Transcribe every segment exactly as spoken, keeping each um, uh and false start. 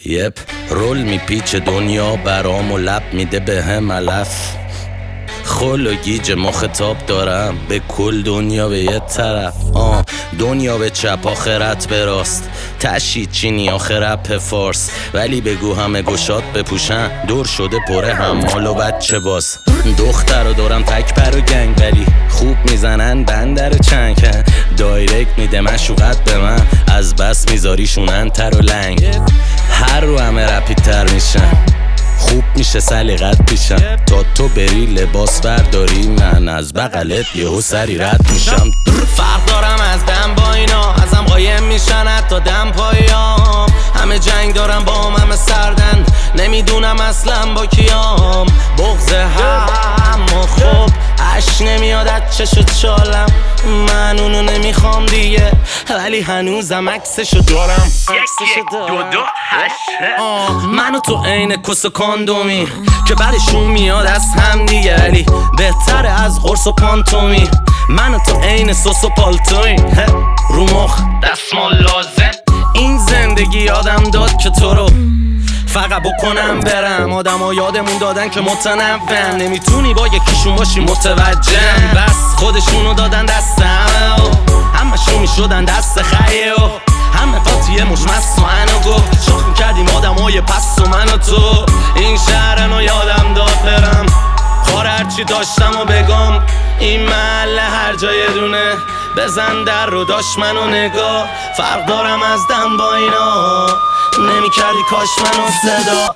یپ رول میپیچه دنیا برام و لب میده به هم علف. خل و گیج مخاطب دارم به کل دنیا به یه طرف. آه دنیا به چپ آخرت به راست، تشید چینی آخرت فارس. ولی بگو همه گشاد بپوشن، دور شده پره همال و بچه باز. دختر رو دارم تک پر و گنگ، ولی خوب میزنن بندر چنگ. دایرکت میده مشوقت به من، از بس میذاریشونن تر و لنگ. هر رو همه رپیدتر میشن، خوب میشه سلیقت پیشم. تا تو بری لباس برداری، من از بغلت یهو سری رد میشم. فرق دارم از دم با اینا، ازم قایم میشن حتی دم پایام. همه جنگ دارم با هم همه سردن، نمیدونم اصلا با کیام. بغض هم و خوب عشق نمیاد از چش و چالم. من اونو نمیخوام دیگه، ولی هنوزم عکسشو دارم. یک دو دو هشت منو تو عین کس و کاندومی که بعدشون میاد از هم دیگه، ولی بهتره از قرص و پانتومی. منو تو عین سس و پالتوی رو مخ دستمال لازم. این زندگی یادم داد که تو رو فقط بکنم برم. آدم ها یادمون دادن که متنوعن، نمیتونی با یکیشون باشی متوجه. بس خودشونو دادن دست همه، همه شون میشدن دست خیه و همه قاطیه مشمست و انو گفت. شاخ میکردیم آدم های پس و من و تو. این شهرنو یادم داد برم، خار هرچی داشتم و بگم. این محله هر جای دونه بزن در رو داشت منو نگاه. فرق دارم از دم با اینا، نمی کردی کاش منو صدا.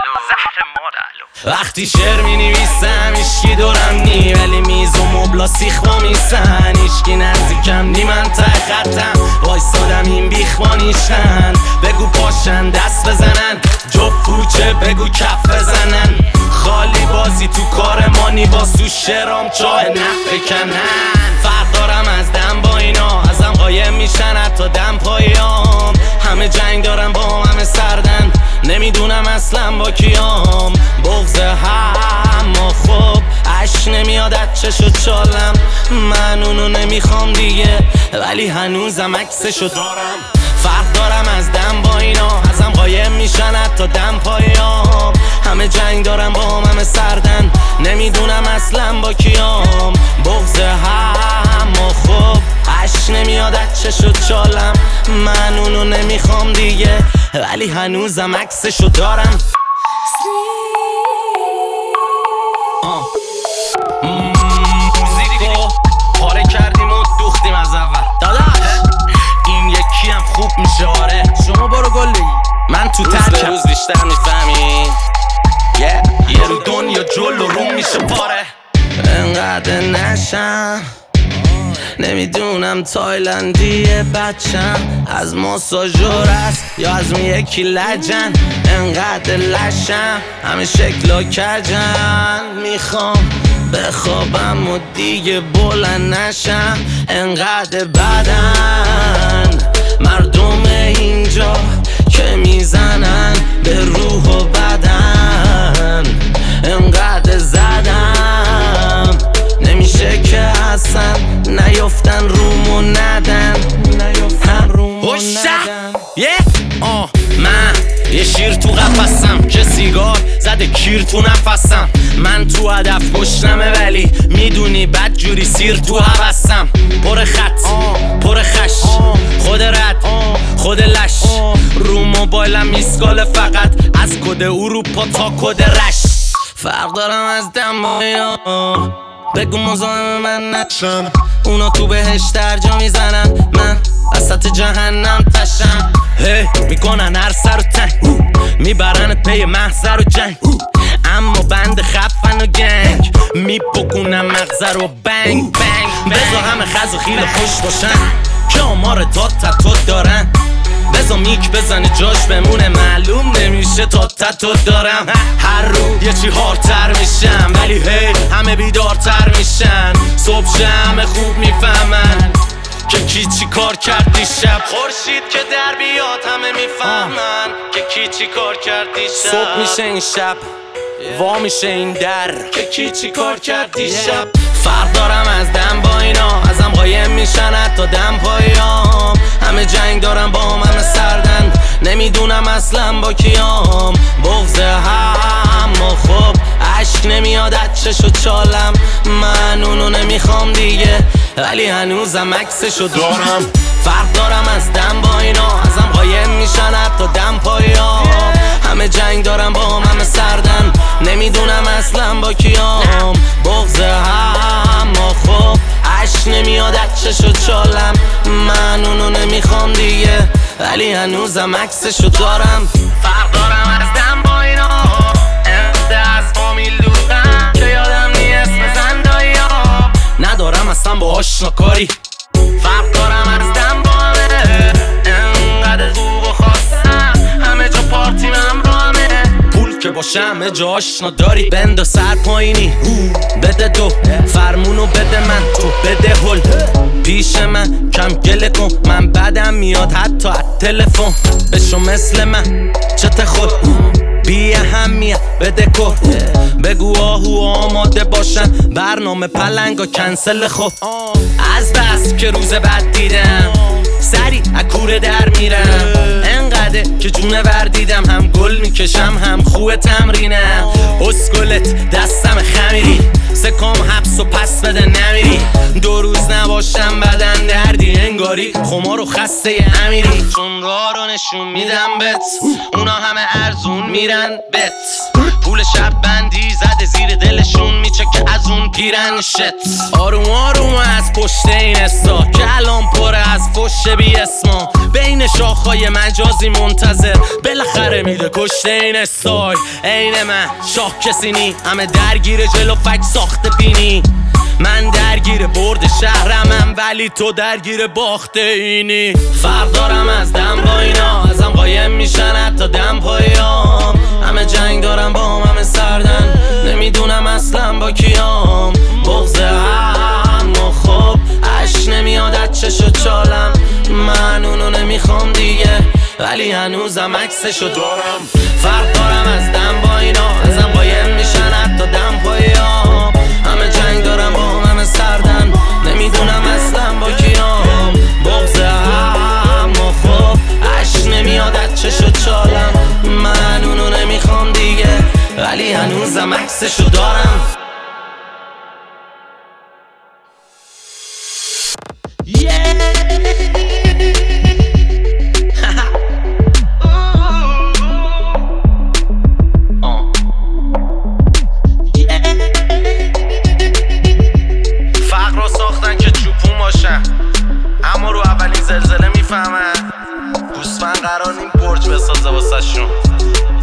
وقتی شعر می نویسم ایشکی دورم نی، ولی میز و مبلا سیخ با میسن. ایشکی نزدیکم نی من ته خطم، وایستادم این بیخ با نیشن. بگو پاشن دست بزنن، جب پوچه بگو کف بزنن. خالی بازی تو کار مانی باز تو شرام چاه نف بکنن. فرق دارم از دم با اینا، ازم قایم میشن حتی دم پایام. همه جنگ دارم با هم همه سردن، نمیدونم اصلا با کیام. بغض هم و خوب عشق نمیاد از چش و چالم. من اونو نمیخوام دیگه، ولی هنوزم عکسشو دارم. فرق دارم از دم با اینا، ازم قایم میشن حتی دم پایام. همه جنگ دارم با هم همه سردن، نمیدونم اصلا با کیام. بغض هم و خوب عشق نمیاد از چش و چالم. من اونو نمیخوام دیگه، ولی هنوزم عکسشو دارم. آه. موزیکو پاره کردیم و دوختیم از اول داداش. این یکی هم خوب میشه آره. شما برو گلی، من تو ترکم روز بیشتر میفهمی. yeah. یه رو دنیا جلو روم میشه پاره. انقدر نشم نمیدونم تایلندیه بچم، از ماساژور است یا از اون یکی لجن. انقدر لشم همه شکلا کجن، میخوام بخوابم و دیگه بلند نشم. انقدر بدن مردم اینجا که میزنن به روح و بدن. انقدر زدم نمیشه که اصلا نیفتن روم و ندن. نیفتن روم و ندن. آه من یه شیر تو قفسم که سیگار زده کیر تو نفسم. من تو هدف گشنمه ولی میدونی بد جوری سیر تو حوثم. پر خط پر خش خود رد خود لش. رو موبایلم میسکاله فقط از کد اروپا تا کد رش. فرق دارم از دم با اینا، بگو مزاحم من نشم. اونا تو بهش درجا میزنن، من وسط جهنم تشم. هی میکنن هر سر و تنگ، میبرنت پی محضر و جنگ. اما بند خفن و گنگ میپکونم مغزه رو بنگ بنگ. بزا همه خز و خیل خوش باشن که آمار داد تتو دارن. بزا میک بزنه جاش بمونه، معلوم نمیشه تا تتو دارم. هر رو یه چی هارتر میشم، ولی هی همه بیدارتر میشن. صبح همه خوب میفهمن که کی چی کار کرد دیشب. خورشید که در بیاد همه میفهمن که کی چی کار کرد دیشب. صبح میشه این شب وا میشه این در که کی چی کار کرد دیشب. فرق دارم از دم با اینا، ازم قایم میشن حتی دم پایام. همه جنگ دارم با هم همه سردن، نمیدونم اصلا با کیام، بغض هم و خب عشق نمیاد از چش و چالم، من اونو نمیخوام دیگه ولی هنوزم عکسشو دارم. فرق دارم از دم با اینا، ازم قایم میشن حتی دم پایام، همه جنگ دارم با هم همه سردن، نمیدونم اصلا با کیام، بغض هم و خب عشق نمیاد از چش و چالم، من اونو نمیخوام دیگه ولی هنوزم عکسشو دارم. فرق دارم از دم با اینا، امده از فامیل دورم که یادم نیست بزن دایی‌ها، ندارم اصلا با آشنا کاری. فرق دارم از دم با همه، انقدر خوب و خواستم همه جا پارتی من رو همه، پول که باشه همه جا آشنا داری، بند سر پایینی بده دو، فرمونو بده من تو بده هل، پیش من کم گله کن، من بدم میاد حتی از تلفن، بشو مثل من چته خود بی اهمیت بده کن، بگو آهو آماده باشن برنامه پلنگا کنسل خب، از بس که روز بعد دیدم سری اکوره در میرم، انقدر که جونه ور دیدم هم گل میکشم هم خوه تمرینم، اسکلت دستم خمیری سکام حبس و پس بده نمیری، دو روز نباشم بدن دردی انگاری خمار و خسته امیری، چون راه رو نشون میدم بت اونا همه ارزون میرن بت، پول شب بندی زده زیر دلشون میچه که از اون پیرن شت، آروم آروم از پشت این استا که الان پره از فش بی اسما، بین شاخهای مجازی منتظر بالاخره میده کشته این استای، عین من شاه کسی نی همه درگیر جلو فک ساخته بینی، من درگیر برد شهرمم ولی تو درگیر باخته اینی، فرق دارم از دم با اینا، ازم قایم میشن حتی دم پایام، همه جنگ دارم با هم همه سردن، نمیدونم اصلا با کیام، بغض هم و خب عشق نمیاد از چش و چالم، من اونو نمیخوام دیگه ولی هنوزم عکسشو دارم. فرق دارم از دم با اینا، ازم قایم میشن حتی دم پایام، همه جنگ دارم با هم همه سردن، نمیدونم اصلا با کیام، بغض هم و خب عشق نمیاد از چش و چالم، من اونو نمیخوام دیگه ولی هنوزم عکسشو دارم. اما رو اولین زلزله میفهمن گوسفند قرار نیم برج بسازه واسه شون.